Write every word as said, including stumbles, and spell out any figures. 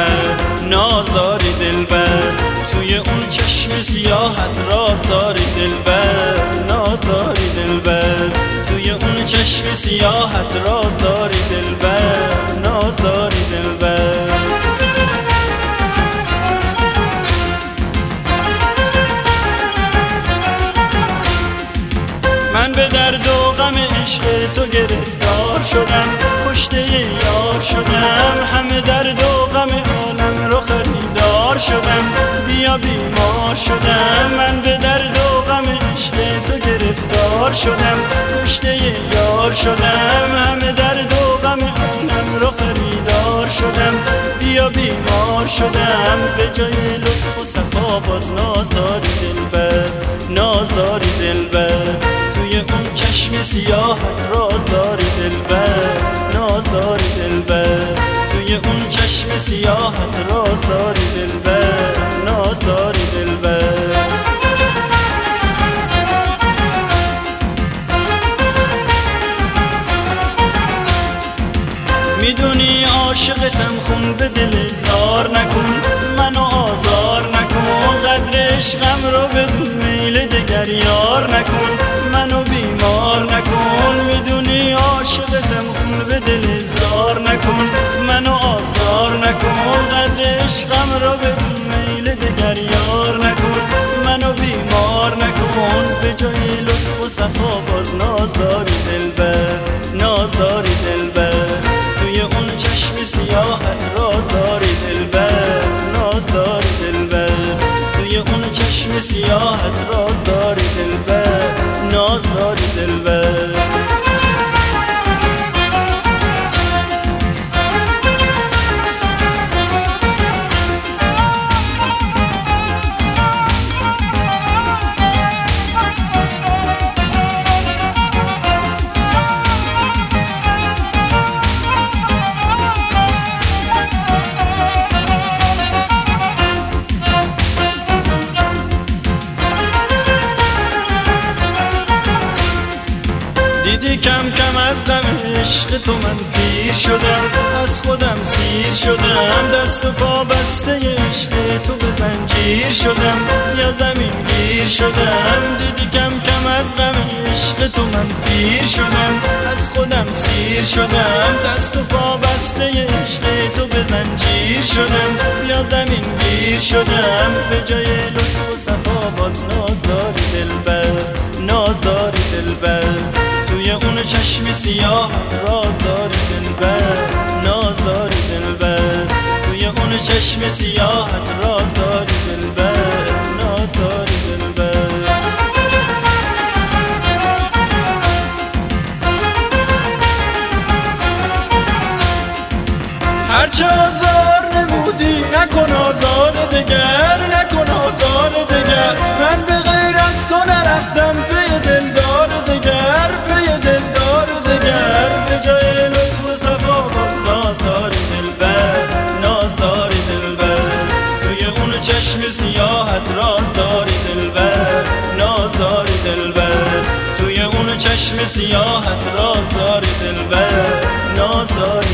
دلبر، ناز داری دلبر، توی اون چشم سیاحت راز داری دلبر، ناز داری دلبر، توی اون چشم سیاحت راز داری دلبر، ناز داری دلبر. من به درد و غم عشق تو گرفتار شدم، کشته یار شدم، همه درد و غم عالم رو خریدار شدم، بیا بیمار شدم. من به درد و غم عشق تو گرفتار شدم، کشته یار شدم، همه درد و غم عالم رو خریدار شدم، بیا بیمار شدم. به جای لطف و صفا باز ناز داری دلبر، ناز داری دلبر، توی اون چشم سیاحت راز داری دلبر، ناز داری دلبر، توی اون چشم سیاحت راز داری دلبر، ناز داری دلبر. میدونی عاشقتم، خون به دل زار نکن، منو آزار نکن، قدر عشقم رو بدون میل دگر یار نکن، منو بیمار نکن. میدونی عاشقتم، خون به دل زار نکن، منو آزار نکن، قدر عشقم رو بدون میل دگر یار نکن، منو بیمار نکن. به جای لطف و صفا باز ناز داری دلبر، ناز داری دلبر، توی اون چشم سیاحت راز داری دلبر، ناز داری دلبر، توی اون چشم سیاحت راز داری دلبر، ناز داری دلبر. دیدی کم کم از غم عشق تو من پیر شدم، از خودم سیر شدم، دست و پا بسته عشق تو به زنجیر شدم، یا زمین گیر شدم. دیدی کم کم از غم عشق تو من پیر شدم، از خودم سیر شدم، دست و پا بسته عشق تو به زنجیر شدم، یا زمین گیر شدم. به جای لطف و صفا باز ناز داری دلبر، ناز داری دلبر، توی اون چشم سیاه راز داری دلبر، ناز داری دلبر، توی اون چشم سیاه راز داری دلبر، ناز داری دلبر. هرچه آزار نمودی نکن آزار دگر، نکن آزار دگر، من به غیر از تو نرفتم پی دلدار دگر، پی دلدار دگر. به جای لطف و صفا باز ناز داری دلبر، ناز داری دلبر، توی اون چشم سیاحت راز داری دلبر، ناز داری دلبر، توی اون چشم سیاحت راز داری دلبر، ناز داری